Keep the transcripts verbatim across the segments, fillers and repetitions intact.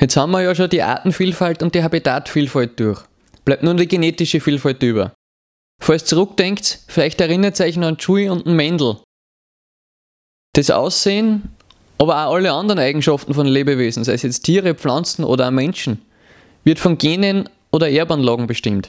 Jetzt haben wir ja schon die Artenvielfalt und die Habitatvielfalt durch. Bleibt nur die genetische Vielfalt über. Falls ihr zurückdenkt, vielleicht erinnert ihr euch noch an Dewey und an Mendel. Das Aussehen, aber auch alle anderen Eigenschaften von Lebewesen, sei es jetzt Tiere, Pflanzen oder auch Menschen, wird von Genen oder Erbanlagen bestimmt.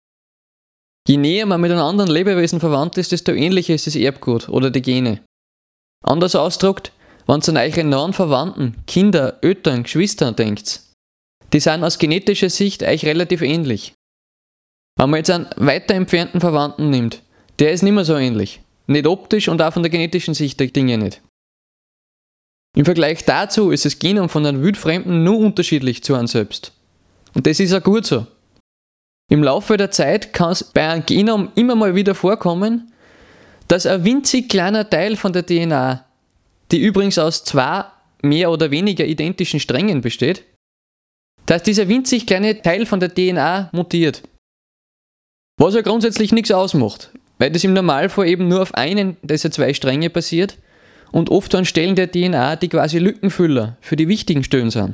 Je näher man mit einem anderen Lebewesen verwandt ist, desto ähnlicher ist das Erbgut oder die Gene. Anders ausgedrückt, wenn ihr an eure nahen Verwandten, Kinder, Eltern, Geschwister denkt, die sind aus genetischer Sicht euch relativ ähnlich. Wenn man jetzt einen weiter entfernten Verwandten nimmt, der ist nicht mehr so ähnlich. Nicht optisch und auch von der genetischen Sicht der Dinge nicht. Im Vergleich dazu ist das Genom von einem Wildfremden nur unterschiedlich zu einem selbst. Und das ist auch gut so. Im Laufe der Zeit kann es bei einem Genom immer mal wieder vorkommen, dass ein winzig kleiner Teil von der D N A, die übrigens aus zwei mehr oder weniger identischen Strängen besteht, dass dieser winzig kleine Teil von der D N A mutiert. Was ja grundsätzlich nichts ausmacht, weil das im Normalfall eben nur auf einen dieser zwei Stränge passiert und oft an Stellen der D N A, die quasi Lückenfüller für die wichtigen Stellen sind.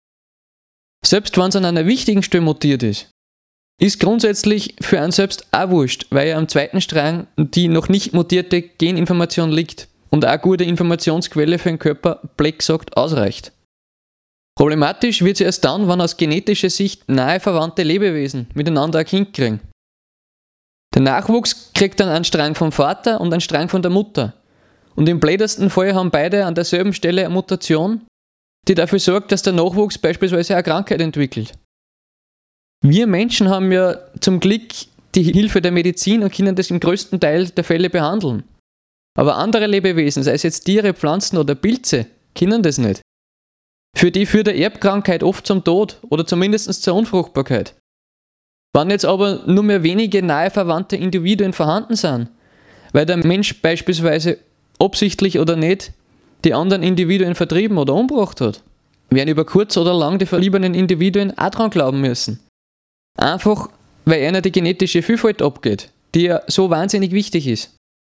Selbst wenn es an einer wichtigen Stelle mutiert ist, ist grundsätzlich für einen selbst auch wurscht, weil ja am zweiten Strang die noch nicht mutierte Geninformation liegt und auch eine gute Informationsquelle für den Körper, blöd gesagt, ausreicht. Problematisch wird es erst dann, wenn aus genetischer Sicht nahe verwandte Lebewesen miteinander ein Kind kriegen. Der Nachwuchs kriegt dann einen Strang vom Vater und einen Strang von der Mutter. Und im blödesten Fall haben beide an derselben Stelle eine Mutation, die dafür sorgt, dass der Nachwuchs beispielsweise eine Krankheit entwickelt. Wir Menschen haben ja zum Glück die Hilfe der Medizin und können das im größten Teil der Fälle behandeln. Aber andere Lebewesen, sei es jetzt Tiere, Pflanzen oder Pilze, können das nicht. Für die führt eine Erbkrankheit oft zum Tod oder zumindest zur Unfruchtbarkeit. Wenn jetzt aber nur mehr wenige nahe verwandte Individuen vorhanden sind, weil der Mensch beispielsweise absichtlich oder nicht die anderen Individuen vertrieben oder umgebracht hat, werden über kurz oder lang die verbliebenen Individuen auch dran glauben müssen. Einfach, weil einer die genetische Vielfalt abgeht, die ja so wahnsinnig wichtig ist.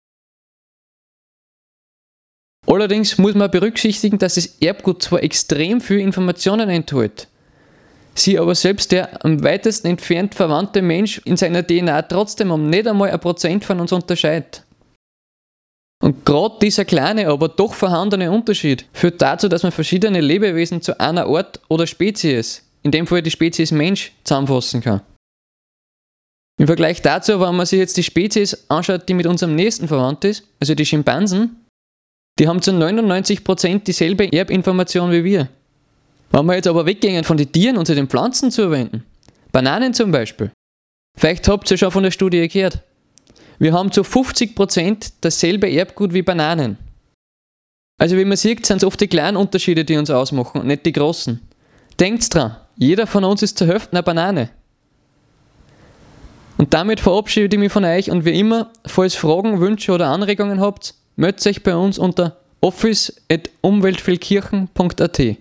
Allerdings muss man berücksichtigen, dass das Erbgut zwar extrem viele Informationen enthält, sie aber selbst der am weitesten entfernt verwandte Mensch in seiner D N A trotzdem um nicht einmal ein Prozent von uns unterscheidet. Und gerade dieser kleine, aber doch vorhandene Unterschied führt dazu, dass man verschiedene Lebewesen zu einer Art oder Spezies, in dem Fall die Spezies Mensch, zusammenfassen kann. Im Vergleich dazu, wenn man sich jetzt die Spezies anschaut, die mit unserem nächsten verwandt ist, also die Schimpansen, die haben zu neunundneunzig Prozent dieselbe Erbinformation wie wir. Wenn wir jetzt aber weggehen von den Tieren und zu den Pflanzen zuwenden, Bananen zum Beispiel, vielleicht habt ihr schon von der Studie gehört, wir haben zu fünfzig Prozent dasselbe Erbgut wie Bananen. Also wie man sieht, sind es oft die kleinen Unterschiede, die uns ausmachen und nicht die großen. Denkt dran, jeder von uns ist zur Hälfte eine Banane. Und damit verabschiede ich mich von euch und wie immer, falls Fragen, Wünsche oder Anregungen habt, meldet euch bei uns unter office at umweltfeldkirchen punkt at.